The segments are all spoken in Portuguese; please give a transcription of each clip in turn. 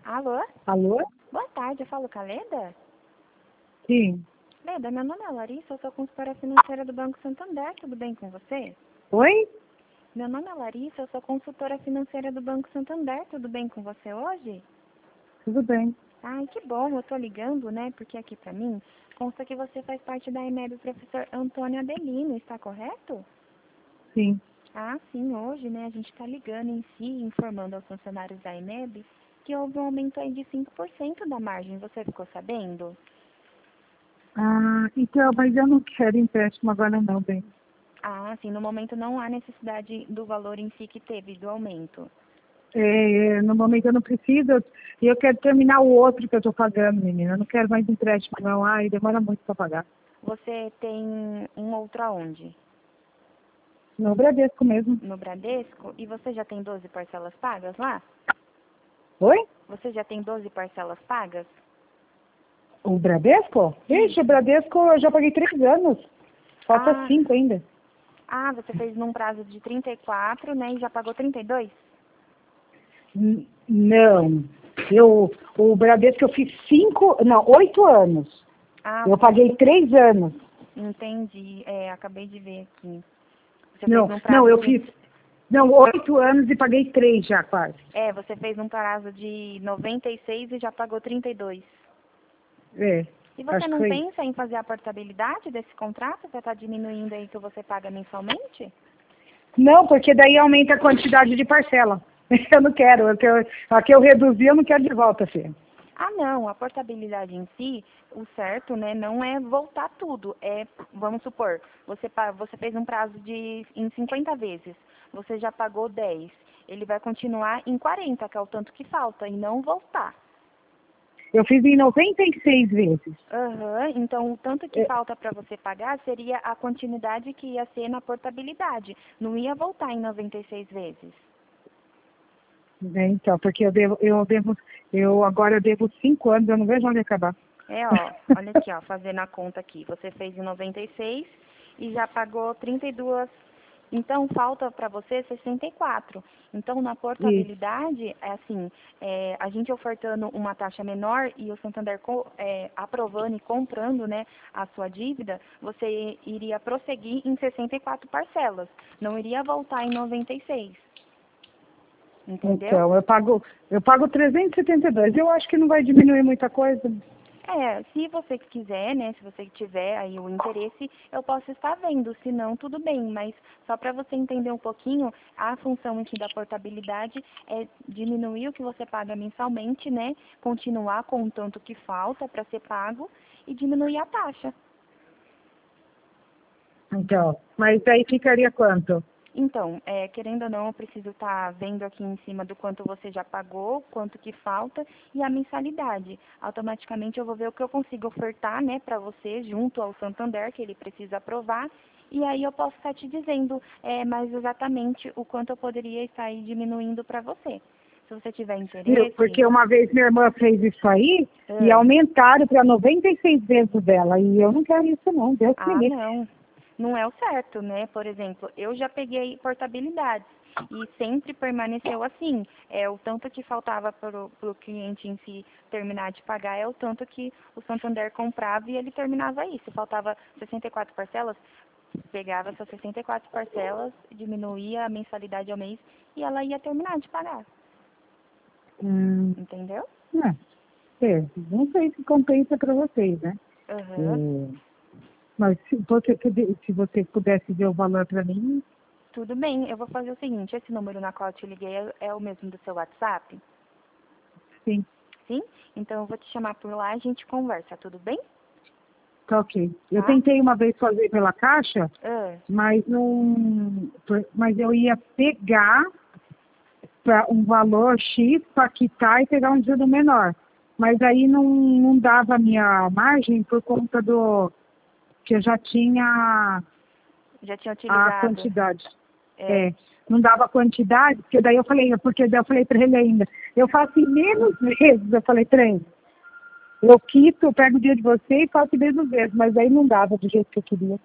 Alô? Alô? Boa tarde, eu falo com a Leda? Sim. Leda, meu nome é Larissa, eu sou consultora financeira do Banco Santander, tudo bem com você? Oi? Meu nome é Larissa, eu sou consultora financeira do Banco Santander, tudo bem com você hoje? Tudo bem. Ai, que bom, eu tô ligando, né, porque aqui pra mim consta que você faz parte da EMEB Professor Antônio Adelino, está correto? Sim. Ah, sim, hoje, né, a gente está ligando em si, informando aos funcionários da EMEB que houve um aumento aí de 5% da margem, você ficou sabendo? Então, mas eu não quero empréstimo agora não, bem. Ah, sim, no momento não há necessidade do valor em si que teve, do aumento. No momento eu não preciso e eu quero terminar o outro que eu estou pagando, menina. Eu não quero mais empréstimo não. Ai, demora muito para pagar. Você tem um outro aonde? No Bradesco mesmo. No Bradesco? E você já tem 12 parcelas pagas lá? Oi? Você já tem 12 parcelas pagas? O Bradesco? Ixi, o Bradesco eu já paguei 3 anos. Falta Ah, 5 ainda. você fez num prazo de 34, né, e já pagou 32? Não. O Bradesco eu fiz 8 anos. Ah, Eu paguei 3 anos. entendi. Acabei de ver aqui. Você fez Não, num não, prazo eu de... fiz 8 anos e paguei 3 já quase. Você fez num prazo de 96 e já pagou 32. É, E você acho que não foi isso. pensa em fazer a portabilidade desse contrato para estar diminuindo aí que você paga mensalmente? Não, porque daí aumenta a quantidade de parcela. Eu não quero. A que eu reduzi, eu não quero de volta, filha. Ah, não, a portabilidade em si, o certo, né, não é voltar tudo. Vamos supor, você fez um prazo em 50 vezes, você já pagou 10. Ele vai continuar em 40, que é o tanto que falta, e não voltar. Eu fiz em 96 vezes. Aham, então o tanto que É, falta para você pagar seria a continuidade que ia ser na portabilidade. Não ia voltar em 96 vezes. então, porque agora eu devo 5 anos, eu não vejo onde acabar. Olha aqui, fazendo a conta aqui. Você fez em 96 e já pagou 32. Então, falta para você 64. Então, na Isso. portabilidade, é assim, a gente ofertando uma taxa menor e o Santander aprovando e comprando, né, a sua dívida, você iria prosseguir em 64 parcelas. Não iria voltar em 96. Entendeu? Então, eu pago 372. Eu acho que não vai diminuir muita coisa. Se você quiser, né, se você tiver aí o interesse, eu posso estar vendo, se não, tudo bem, mas só para você entender um pouquinho, a função aqui da portabilidade é diminuir o que você paga mensalmente, né, continuar com o tanto que falta para ser pago e diminuir a taxa. Então, mas aí ficaria quanto? Então, querendo ou não, eu preciso estar vendo aqui em cima do quanto você já pagou, quanto que falta e a mensalidade. Automaticamente eu vou ver o que eu consigo ofertar, né, para você junto ao Santander, que ele precisa aprovar, e aí eu posso estar te dizendo mais exatamente o quanto eu poderia estar aí diminuindo para você. Se você tiver interesse. Porque uma vez minha irmã fez isso aí e ah, aumentaram para 96 vezes dela. E eu não quero isso não, Deus me livre. não. Não é o certo, né? Por exemplo, eu já peguei portabilidades e sempre permaneceu assim. O tanto que faltava para o cliente em si terminar de pagar é o tanto que o Santander comprava e ele terminava aí. Se faltava 64 parcelas, pegava essas 64 parcelas, diminuía a mensalidade ao mês e ela ia terminar de pagar. Hum, Entendeu? não sei se compensa para vocês, né? Aham. É, mas se você pudesse ver o valor para mim, Tudo bem, eu vou fazer o seguinte, esse número na qual eu te liguei é o mesmo do seu WhatsApp? sim, Sim? Então eu vou te chamar por lá e a gente conversa, tudo bem? tá ok. Eu Tá? tentei uma vez fazer pela Caixa, Ah, mas não, mas eu ia pegar para um valor X para quitar e pegar um juro menor. Mas aí não dava a minha margem por conta do que eu já tinha já tinha a utilizado. quantidade. É. É, não dava a quantidade, porque daí eu falei, para ele ainda, eu faço em menos vezes, eu falei, trem, eu quito, eu pego o dia de você e faço em menos vezes, mas aí não dava do jeito que eu queria.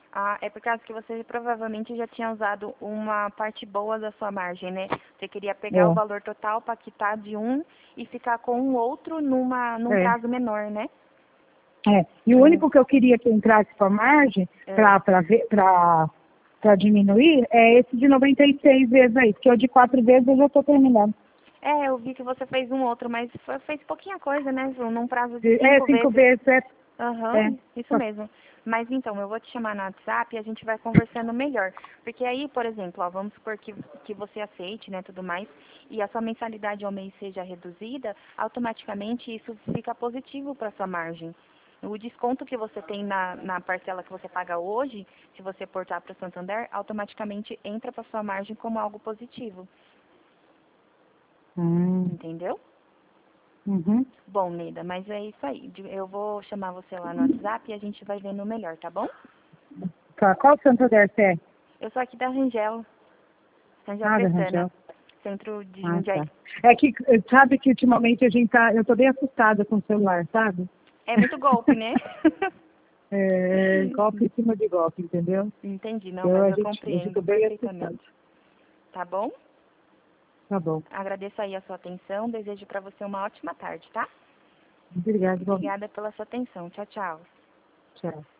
Ah, é por causa que você provavelmente já tinha usado uma parte boa da sua margem, né? Você queria pegar o É, valor total para quitar de um e ficar com o outro num é, prazo menor, né? é. E o Hum, único que eu queria que entrasse para margem, é. para diminuir, é esse de 96 vezes aí, porque o de 4 vezes eu já estou terminando. É, eu vi que você fez um outro, mas fez pouquinha coisa, né, Ju? Num prazo de É, 5 5 vezes. vezes, é. Aham, isso mesmo. Mas então, eu vou te chamar no WhatsApp e a gente vai conversando melhor. Porque aí, por exemplo, ó, vamos supor que você aceite, né, tudo mais, e a sua mensalidade ao mês seja reduzida, automaticamente isso fica positivo para sua margem. O desconto que você tem na parcela que você paga hoje, se você portar para o Santander, automaticamente entra para sua margem como algo positivo. Hum, Entendeu? uhum. Bom, Neida, mas é isso aí. Eu vou chamar você lá no WhatsApp e a gente vai vendo melhor, tá bom? Tá, qual Santander você é? Eu sou aqui da Rangel, Rangel Ah, da Pestana, Rangel. centro de Ah, Jundiaí. tá. É que, sabe que ultimamente eu tô bem assustada com o celular, sabe? É muito golpe, né? É, golpe em cima de golpe, entendeu? Entendi, não, Eu, mas a eu gente, eu fico compreendo bem assustada. perfeitamente. Tá bom? Tá bom. Agradeço aí a sua atenção, desejo para você uma ótima tarde, tá? Obrigada, bom. Obrigada pela sua atenção. Tchau, tchau. Tchau.